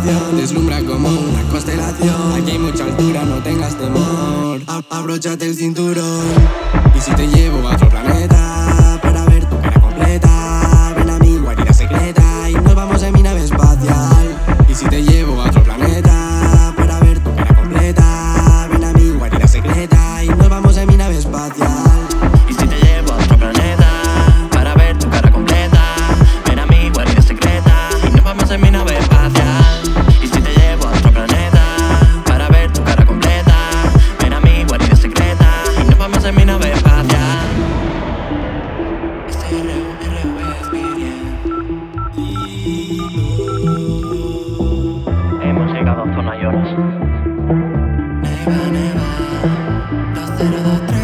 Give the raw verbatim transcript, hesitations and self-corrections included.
habitación deslumbra como una constelación. Aquí hay mucha altura, no tengas temor. A- abróchate el cinturón. Y si te llevo a otro planeta para ver tu cara completa, ven a mi guarida secreta y nos vamos en mi nave espacial. Y si te llevo a otro planeta para ver tu cara completa, ven a mi guarida secreta y nos vamos en mi nave espacial. Y si te llevo a otro planeta para ver tu cara completa, ven a mi guarida secreta y nos vamos en mi nave espacial. Y si te llevo a otro planeta para ver tu cara completa, ven a mi guarida secreta y nos vamos en mi nave espacial. Este R U, R U Experience. Hemos llegado a Zona Lloros. Neva, neva, dos cero dos tres.